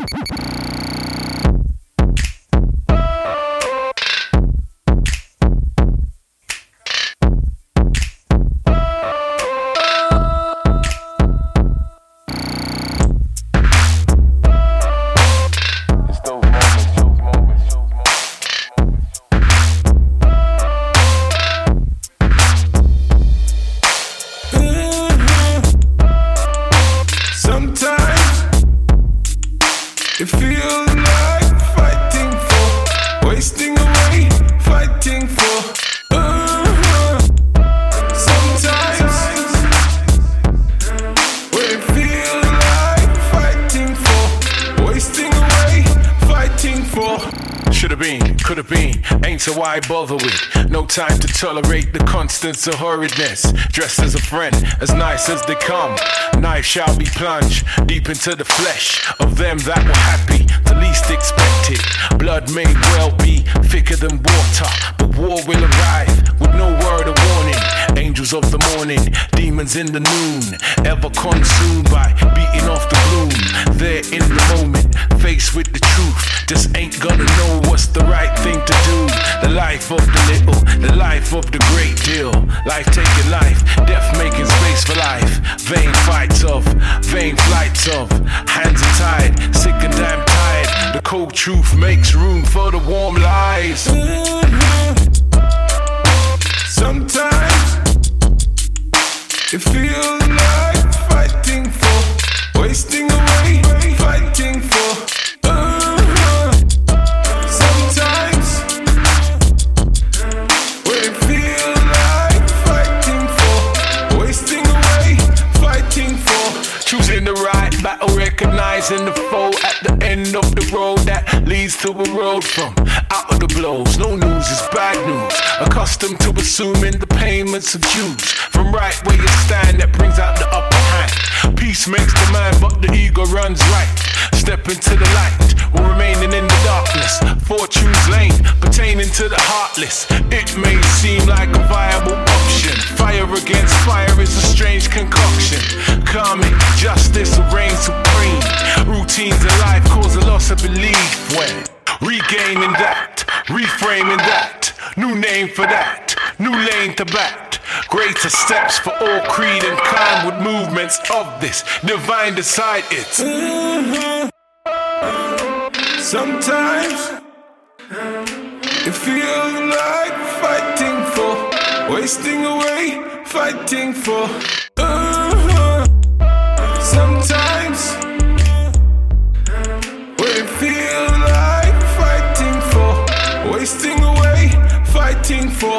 It feels like fighting for, wasting away, fighting for. Sometimes when it feels like fighting for, wasting away, fighting for. Should've been, could've been, ain't so why bother with. No time to tolerate the constants of hurriedness. Dressed as a friend, as nice as they come. Knife shall be plunged deep into the flesh of them that were happy, the least expected. Blood may well be thicker than water, but war will arrive with no word of warning. Angels of the morning, demons in the noon, ever consumed by beating off the gloom. They're in the moment, faced with the truth, just ain't gonna know what's the right thing to do. The life of the little, the life of the great deal. Life taking life, death making space for life. Vain fights of, vain flights of, hands are tied, sick and damn tired. The cold truth makes room for the warm lies. Sometimes it feels like fighting for, wasting away, fighting for. Sometimes when it feels like fighting for, wasting away, fighting for. Choosing the right battle, recognizing the foe at the end of the road that leads to a road from out of the blows. No news is bad news. Accustomed to assuming the payments of dues from right where you stand, that brings out the upper hand. Peace makes the man, but the ego runs right. Step into the light, or remaining in the darkness. Fortune's lane, pertaining to the heartless. It may seem like a viable option. Fire against fire is a strange concoction. Karmic justice will reign supreme. Routines in life cause a loss of belief. When regaining that, reframing that, new name for that, new lane to bat. Greater steps for all creed and kind with movements of this divine decide it's. Sometimes it feels like fighting for, wasting away, fighting for. Sometimes when it feels like fighting for, wasting away, fighting for.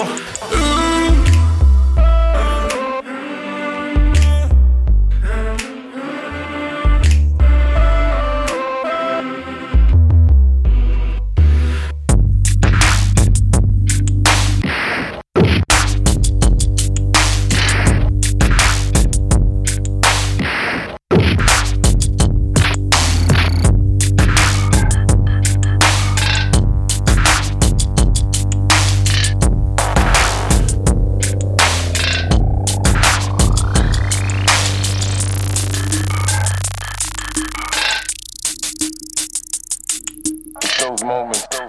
Those moments.